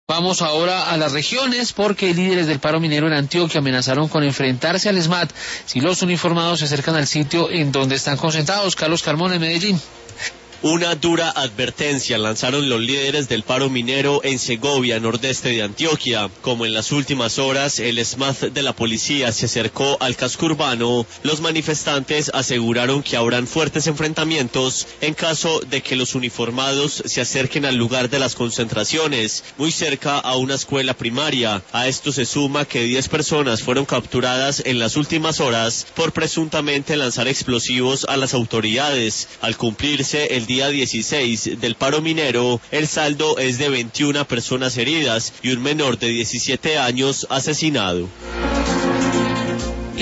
Vamos ahora a las regiones porque líderes del paro minero en Antioquia amenazaron con enfrentarse al SMAT si los uniformados se acercan al sitio en donde están concentrados. Carlos Carmona en Medellín. Una dura advertencia lanzaron los líderes del paro minero en Segovia, nordeste de Antioquia. Como en las últimas horas el SMAT de la policía se acercó al casco urbano, los manifestantes aseguraron que habrán fuertes enfrentamientos en caso de que los uniformados se acerquen al lugar de las concentraciones, muy cerca a una escuela primaria. A esto se suma que 10 personas fueron capturadas en las últimas horas por presuntamente lanzar explosivos a las autoridades. Al cumplirse el día 16 del paro minero, el saldo es de 21 personas heridas y un menor de 17 años asesinado.